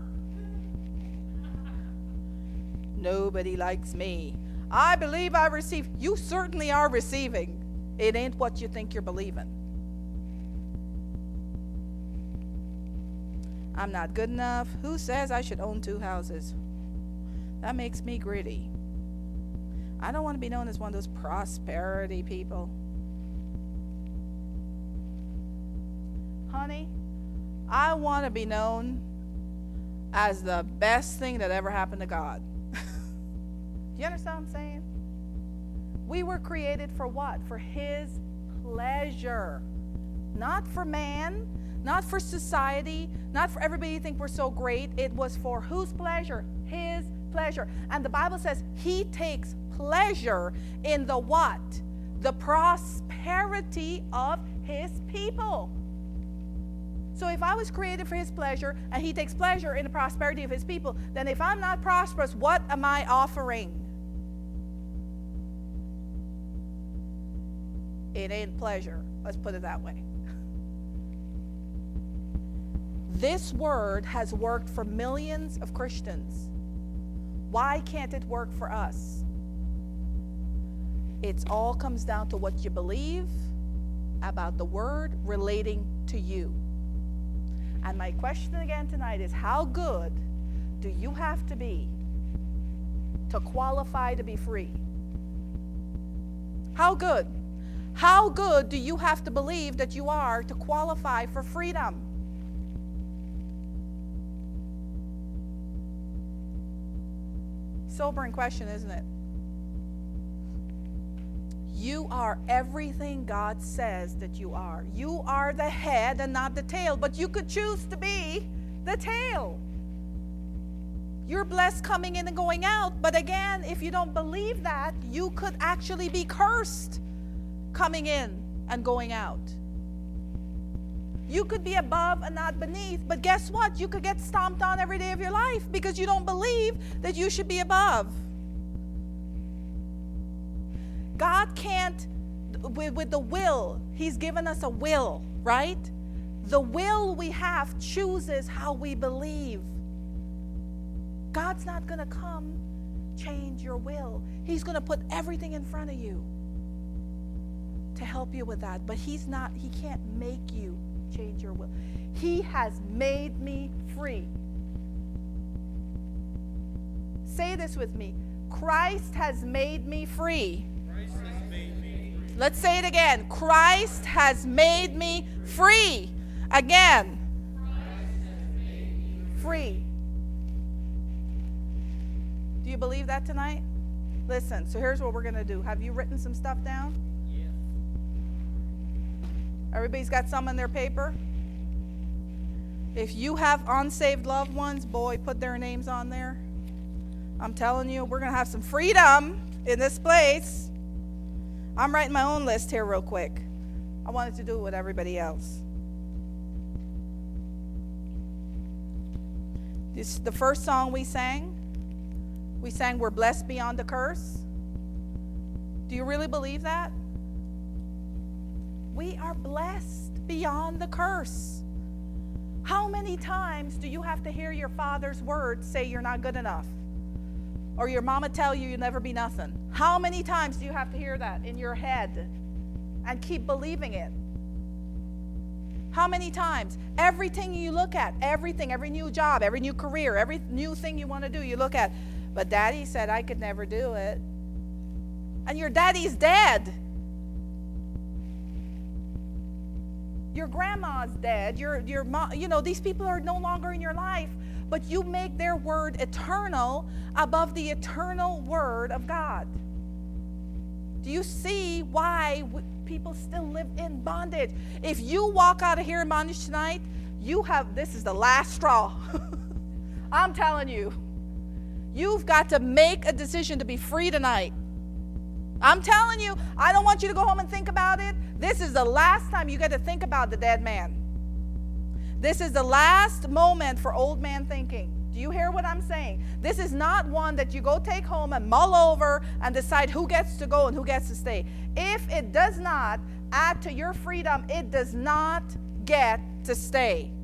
S1: Nobody likes me. I believe I receive. You certainly are receiving. It ain't what you think you're believing. I'm not good enough. Who says I should own 2 houses? That makes me gritty. I don't want to be known as one of those prosperity people. Honey, I want to be known as the best thing that ever happened to God. Do you understand what I'm saying? We were created for what? For his pleasure. Not for man, not for society, not for everybody to think we're so great. It was for whose pleasure? His pleasure. And the Bible says he takes pleasure in the what? The prosperity of his people. So if I was created for his pleasure and he takes pleasure in the prosperity of his people, then if I'm not prosperous, what am I offering? It ain't pleasure. Let's put it that way. This word has worked for millions of Christians. Why can't it work for us? It all comes down to what you believe about the word relating to you. And my question again tonight is, how good do you have to be to qualify to be free? How good? How good do you have to believe that you are to qualify for freedom? Sobering question, isn't it? You are everything God says that you are. You are the head and not the tail, but you could choose to be the tail. You're blessed coming in and going out, but again, if you don't believe that, you could actually be cursed coming in and going out. You could be above and not beneath, but guess what? You could get stomped on every day of your life because you don't believe that you should be above. God can't, with the will, He's given us a will, right? The will we have chooses how we believe. God's not going to come change your will. He's going to put everything in front of you to help you with that. But He can't make you change your will. He has made me free. Say this with me. Christ has made me free.
S2: Christ has made me free.
S1: Let's say it again. Christ has made me free. Again.
S2: Christ has made me
S1: Free. Do you believe that tonight? Listen, so here's what we're going to do. Have you written some stuff down?
S2: Yes.
S1: Everybody's got some in their paper? If you have unsaved loved ones, boy, put their names on there. I'm telling you, we're going to have some freedom in this place. I'm writing my own list here real quick. I wanted to do it with everybody else. This, the first song we sang, we're blessed beyond the curse. Do you really believe that? We are blessed beyond the curse. How many times do you have to hear your father's words say you're not good enough? Or your mama tell you you'll never be nothing? How many times do you have to hear that in your head and keep believing it? How many times? Everything you look at, everything, every new job, every new career, every new thing you want to do, you look at, but daddy said I could never do it. And your daddy's dead. Your grandma's dead. Your mom, these people are no longer in your life, but you make their word eternal above the eternal word of God. Do you see why people still live in bondage? If you walk out of here in bondage tonight, this is the last straw. I'm telling you. You've got to make a decision to be free tonight. I'm telling you, I don't want you to go home and think about it. This is the last time you get to think about the dead man. This is the last moment for old man thinking. Do you hear what I'm saying? This is not one that you go take home and mull over and decide who gets to go and who gets to stay. If it does not add to your freedom, it does not get to stay.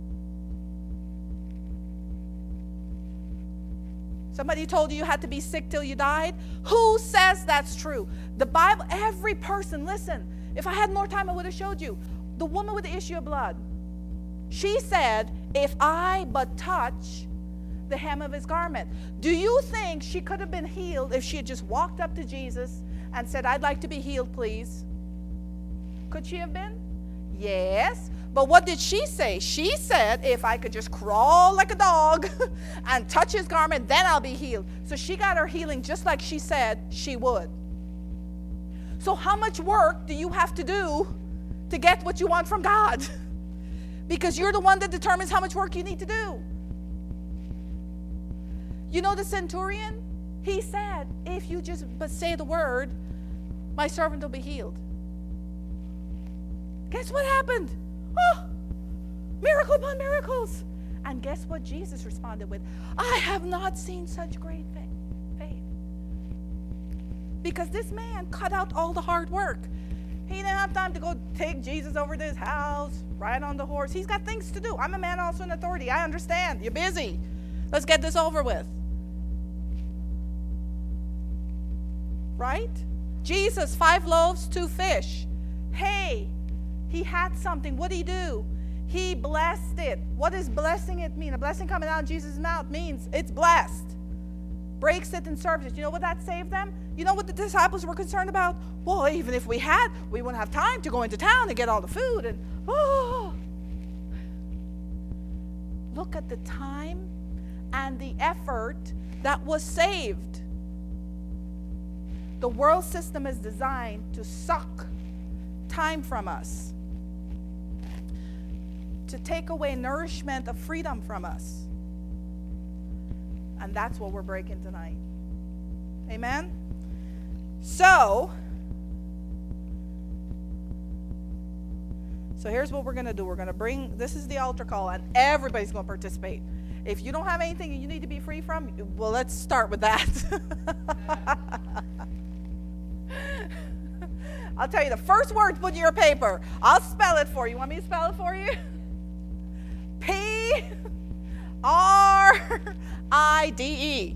S1: Somebody told you had to be sick till you died? Who says that's true? The Bible, every person, listen, if I had more time, I would have showed you. The woman with the issue of blood, she said, if I but touch the hem of his garment. Do you think she could have been healed if she had just walked up to Jesus and said, I'd like to be healed, please? Could she have been? Yes. But what did she say? She said, if I could just crawl like a dog and touch his garment, then I'll be healed. So she got her healing just like she said she would. So how much work do you have to do to get what you want from God? Because you're the one that determines how much work you need to do. You know the centurion? He said, if you just but say the word, my servant will be healed. Guess what happened? Oh, miracle upon miracles. And guess what Jesus responded with? I have not seen such great faith. Because this man cut out all the hard work. He didn't have time to go take Jesus over to his house, ride on the horse. He's got things to do. I'm a man also in authority. I understand. You're busy. Let's get this over with. Right? Jesus, 5 loaves, 2 fish. Hey, he had something. What did he do? He blessed it. What does blessing it mean? A blessing coming out of Jesus' mouth means it's blessed. Breaks it and serves it. You know what that saved them? You know what the disciples were concerned about? Well, even if we wouldn't have time to go into town and get all the food. And look at the time and the effort that was saved. The world system is designed to suck time from us, to take away nourishment of freedom from us. And that's what we're breaking tonight. Amen? So, So here's what we're going to do. We're going to bring, this is the altar call, and everybody's going to participate. If you don't have anything you need to be free from, well, let's start with that. I'll tell you the first word to put in your paper. I'll spell it for you. Want me to spell it for you? P-R-I-D-E.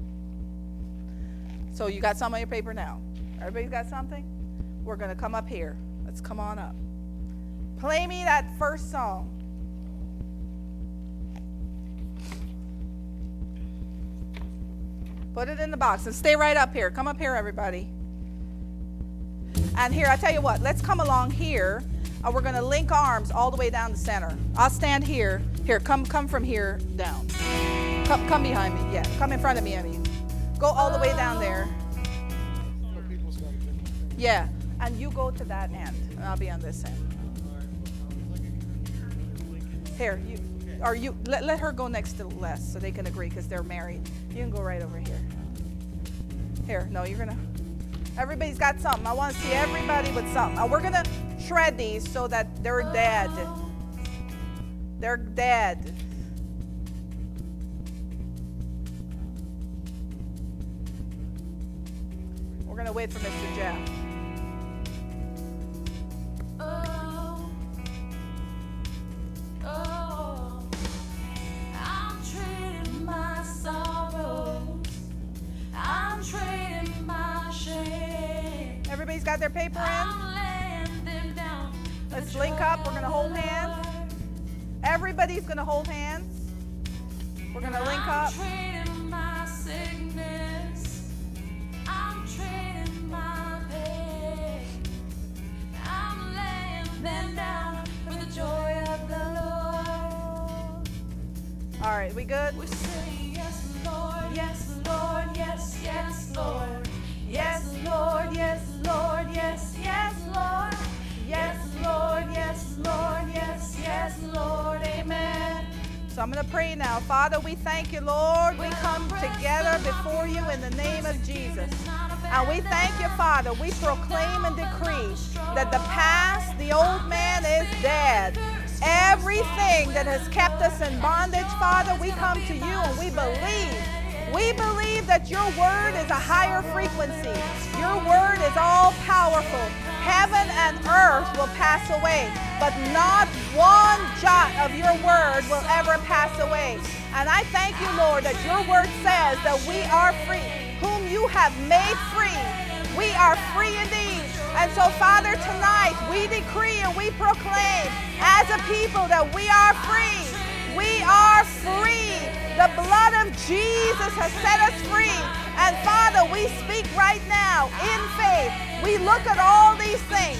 S1: So you got some on your paper now. Everybody's got something? We're going to come up here. Let's come on up. Play me that first song. Put it in the box and stay right up here. Come up here, everybody. And here, I tell you what, let's come along here, and we're going to link arms all the way down the center. I'll stand here. Here, come from here down. Come behind me. Yeah, come in front of me, I mean. Go all the way down there. Yeah, and you go to that end, and I'll be on this end. Here, let her go next to Les so they can agree because they're married. You can go right over here. Here, no, you're gonna. Everybody's got something. I want to see everybody with something. We're gonna shred these so that they're dead. They're dead. We're gonna wait for Mr. Jeff.
S3: I'm trading my sorrows. I'm trading my shame.
S1: Everybody's got their paper in?
S3: I'm laying them down.
S1: Let's link up. We're going to hold hands. Everybody's going to hold hands. We're going to link up.
S3: I'm trading my sickness. I'm trading my pain. I'm laying them down for the joy of the Lord.
S1: All right, we good?
S3: We say yes, Lord, yes, Lord, yes, yes, Lord. Yes, Lord, yes, Lord, yes, yes, Lord. Yes, Lord, yes, Lord, yes, yes, Lord, amen.
S1: So I'm going to pray now. Father, we thank you, Lord. We come together before you in the name of Jesus. And we thank you, Father. We proclaim and decree that the past, the old man is dead. Everything that has kept us in bondage, Father, we come to you and we believe. We believe that your word is a higher frequency. Your word is all powerful. Heaven and earth will pass away, but not one jot of your word will ever pass away. And I thank you, Lord, that your word says that we are free. Whom you have made free, we are free indeed. And so, Father, tonight we decree and we proclaim as a people that we are free. We are free. The blood of Jesus has set us free. And Father, we speak right now in faith. We look at all these things,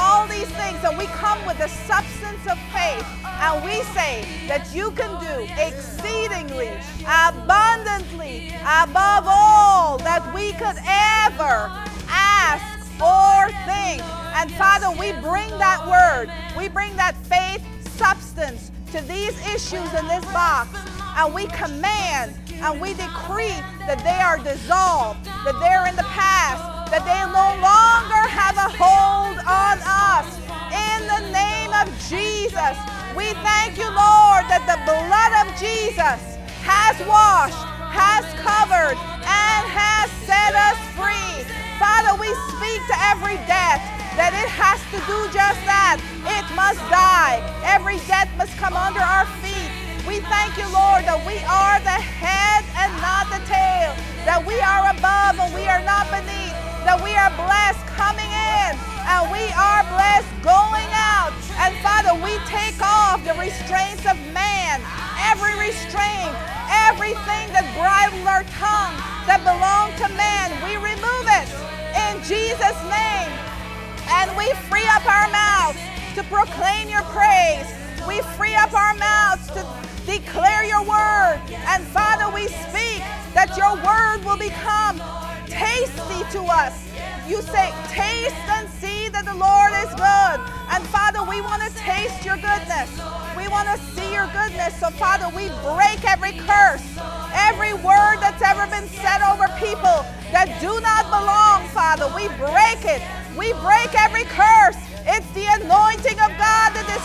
S1: and we come with the substance of faith. And we say that you can do exceedingly, abundantly, above all that we could ever ask or think. And Father, we bring that word, we bring that faith substance to these issues in this box, and we command and we decree that they are dissolved, that they're in the past, that they no longer have a hold on us. In the name of Jesus, we thank you, Lord, that the blood of Jesus has washed, has covered, and has set us free. Father, we speak to every debt that it has to do just that. It must die. Every debt must come under our feet. We thank you, Lord, that we are the head and not the tail, that we are above and we are not beneath, that we are blessed coming in and we are blessed going out. And Father, we take off the restraints of man, every restraint, everything that bridled our tongue that belonged to man, we remove it in Jesus' name. And we free up our mouths to proclaim your praise. We free up our mouths to declare your word. And Father, we speak that your word will become tasty to us. You say, taste and see that the Lord is good. And Father, we want to taste your goodness. We want to see your goodness. So Father, we break every curse, every word that's ever been said over people that do not belong, Father. We break it. We break every curse. It's the anointing of God that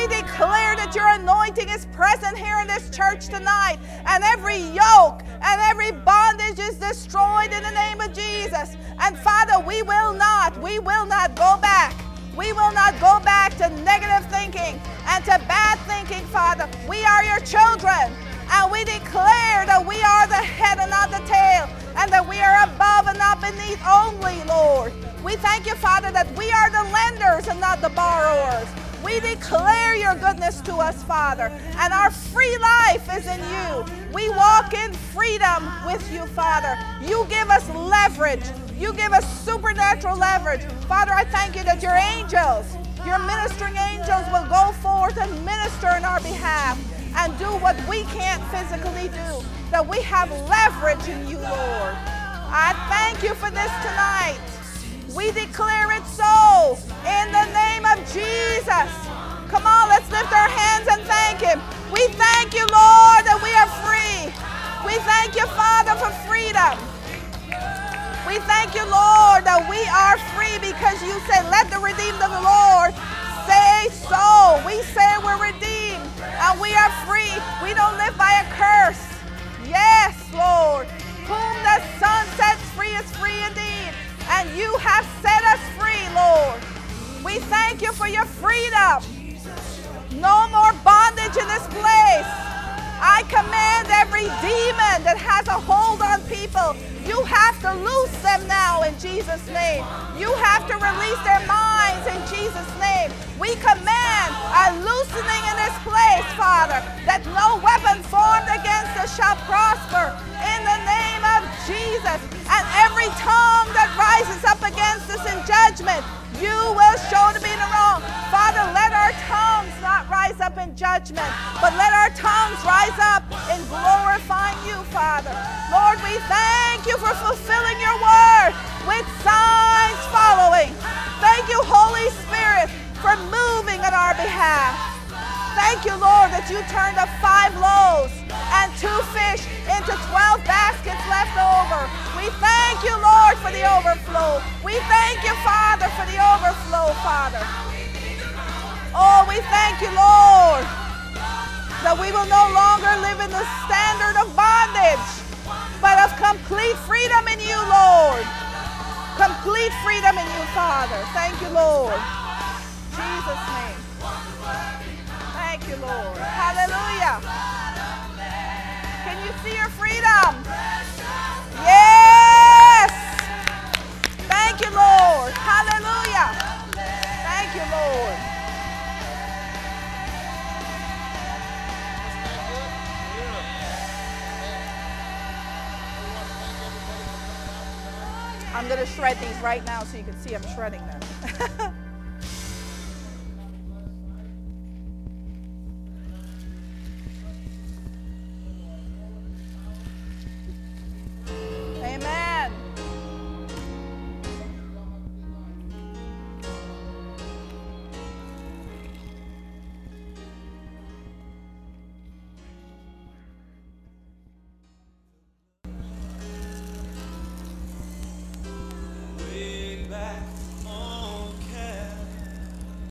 S1: We declare that your anointing is present here in this church tonight, and every yoke and every bondage is destroyed in the name of Jesus. And Father, we will not go back. We will not go back to negative thinking and to bad thinking, Father. We are your children, and we declare that we are the head and not the tail, and that we are above and not beneath only, Lord. We thank you, Father, that we are the lenders and not the borrowers. We declare your goodness to us, Father, and our free life is in you. We walk in freedom with you, Father. You give us leverage. You give us supernatural leverage. Father, I thank you that your angels, your ministering angels, will go forth and minister in our behalf and do what we can't physically do, that we have leverage in you, Lord. I thank you for this tonight. We declare it so in the name of Jesus. Come on, let's lift our hands and thank him. We thank you, Lord, that we are free. We thank you, Father, for freedom. We thank you, Lord, that we are free because you said, let the redeemed of the Lord say so. We say we're redeemed and we are free. We don't live by a curse. Yes, Lord. Whom the Son sets free is free indeed. And you have set us free, Lord. We thank you for your freedom. No more bondage in this place. I command every demon that has a hold on people, you have to loose them now in Jesus' name. You have to release their minds in Jesus' name. We command a loosening in this place, Father, that no weapon formed against us shall prosper in the name of Jesus. And every tongue that rises up against us in judgment, you will show to be in the wrong. Father, let our tongues not rise up in judgment, but let our tongues rise up in glorifying you, Father. Lord, we thank you for fulfilling your word with signs following. Thank you, Holy Spirit, for moving on our behalf. Thank you, Lord, that you turned up 5 loaves and 2 fish into 12 baskets left over. We thank you, Lord, for the overflow. We thank you, Father, for the overflow, Father. Oh, we thank you, Lord, that we will no longer live in the standard of bondage, but of complete freedom in you, Lord. Complete freedom in you, Father. Thank you, Lord. In Jesus' name. Thank you, Lord. Hallelujah. Can you see your freedom? Yes. Thank you, Lord. Hallelujah. Thank you, Lord. I'm going to shred these right now so you can see I'm shredding them.